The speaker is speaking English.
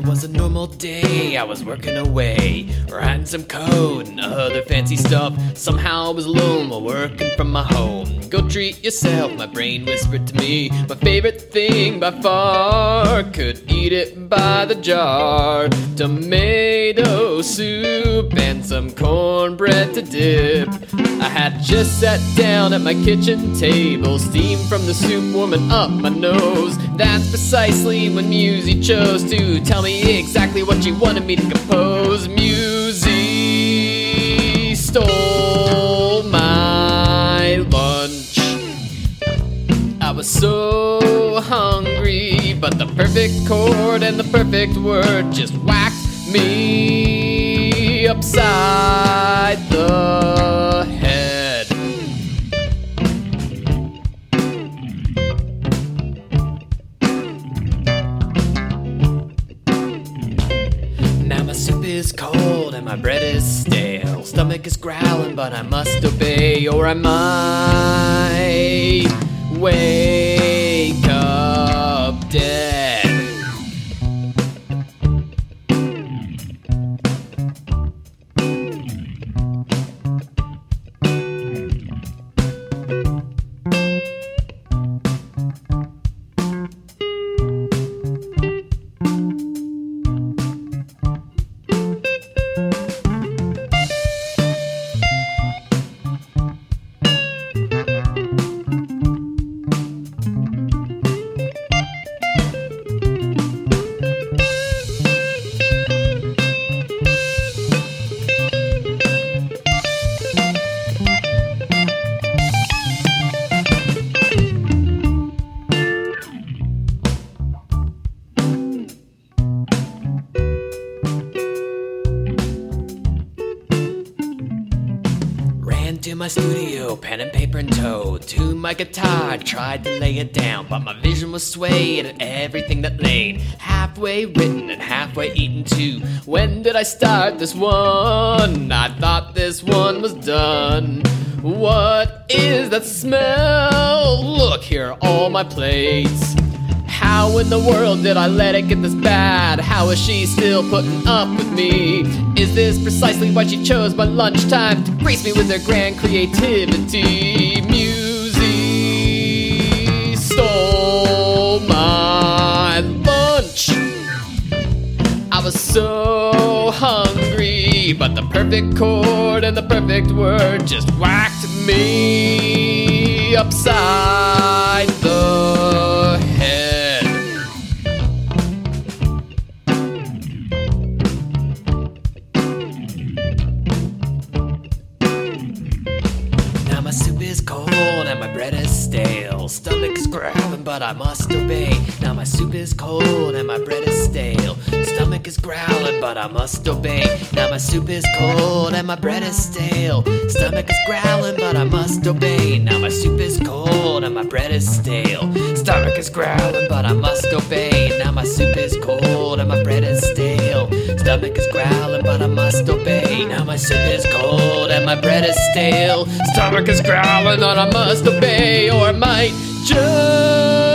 It was a normal day, I was working away, writing some code and other fancy stuff. Somehow I was alone while working from my home. Go treat yourself, my brain whispered to me. My favorite thing by far, could eat it by the jar. Tomato soup and some cornbread to dip. I had just sat down at my kitchen table, steam from the soup warming up my nose. That's precisely when Musi chose to tell me exactly what she wanted me to compose. Musi stole my lunch. I was so hungry, but the perfect chord and the perfect word just whacked me upside the head. Now my soup is cold and my bread is stale. Stomach is growling, but I must obey, or I might wake up dead. To my studio, pen and paper in tow, to my guitar, tried to lay it down, but my vision was swayed at everything that laid, halfway written and halfway eaten too. When did I start this one? I thought this one was done. What is that smell? Look, here are all my plates. How in the world did I let it get this bad? How is she still putting up with me? Is this precisely why she chose my lunchtime to grace me with her grand creativity? Musi stole my lunch. I was so hungry, but the perfect chord and the perfect word just whacked me upside the head. Now my soup is cold and my bread is stale. Stomach is growling, but I must obey. Now my soup is cold and my bread is stale. Stomach is growling, but I must obey. Now my soup is cold and my bread is stale. Stomach is growling, but I must obey. Now my soup is cold and my bread is stale. Stomach is growling, but I must obey. Now my soup is cold and my bread is stale. Stomach is growling, but I must obey. Now my soup is cold and my bread is stale. Stomach is growling, but I must obey, or I might just